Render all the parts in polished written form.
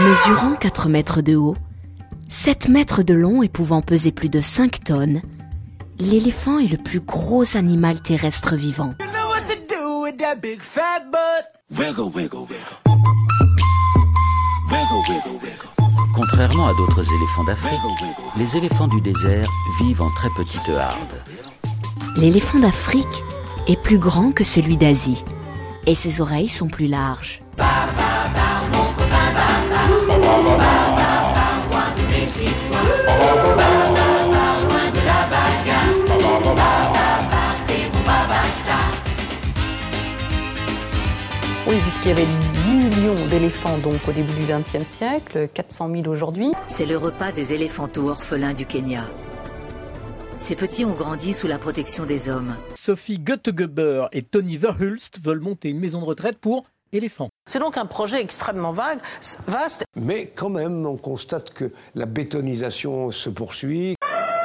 Mesurant 4 mètres de haut, 7 mètres de long et pouvant peser plus de 5 tonnes, l'éléphant est le plus gros animal terrestre vivant. Contrairement à d'autres éléphants d'Afrique, les éléphants du désert vivent en très petite harde. L'éléphant d'Afrique est plus grand que celui d'Asie et ses oreilles sont plus larges. Oui, puisqu'il y avait 10 millions d'éléphants donc au début du XXe siècle, 400 000 aujourd'hui. C'est le repas des éléphantaux orphelins du Kenya. Ces petits ont grandi sous la protection des hommes. Sophie Göttegeber et Tony Verhulst veulent monter une maison de retraite pour éléphants. C'est donc un projet extrêmement vaste. Mais quand même, on constate que la bétonisation se poursuit.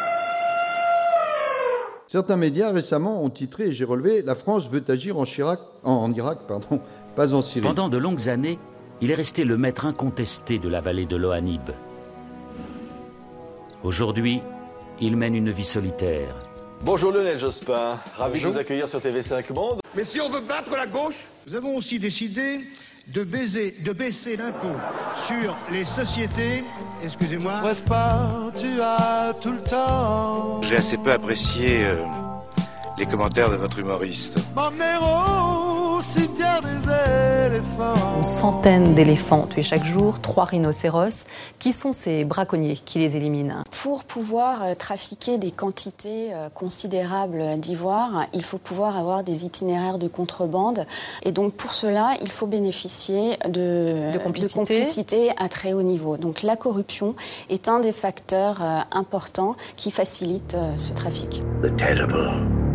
Certains médias récemment ont titré, et j'ai relevé, « La France veut agir en Irak, pas en Syrie ». Pendant de longues années, il est resté le maître incontesté de la vallée de l'Ohanib. Aujourd'hui, il mène une vie solitaire. Bonjour Lionel Jospin, ravi de vous accueillir sur TV5 Monde. Mais si on veut battre la gauche, nous avons aussi décidé de baisser l'impôt sur les sociétés. Excusez-moi. Presse pas, tu as tout le temps. J'ai assez peu apprécié les commentaires de votre humoriste. M'emmener au cimetière des éléphants. Une centaine d'éléphants tués chaque jour, 3 rhinocéros. Qui sont ces braconniers qui les éliminent? Pour pouvoir trafiquer des quantités considérables d'ivoire, il faut pouvoir avoir des itinéraires de contrebande. Et donc pour cela, il faut bénéficier de complicité à très haut niveau. Donc la corruption est un des facteurs importants qui facilite ce trafic. The terrible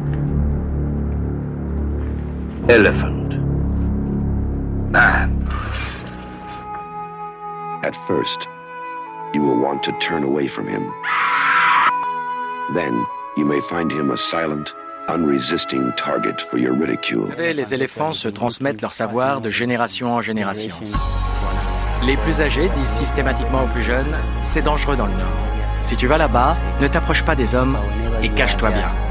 elephant man. At first, you will want to turn away from him. Then, you may find him a silent, unresisting target for your ridicule. Vous savez, les éléphants se transmettent leur savoir de génération en génération. Les plus âgés disent systématiquement aux plus jeunes, c'est dangereux dans le Nord. Si tu vas là-bas, ne t'approche pas des hommes et cache-toi bien.